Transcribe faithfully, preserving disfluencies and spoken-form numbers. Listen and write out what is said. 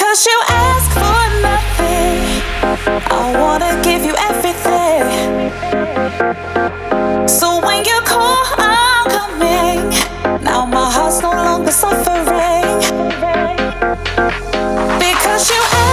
Because you ask for nothing, I wanna give you everything. So when you call, I'm coming. Now my heart's no longer suffering. Because you ask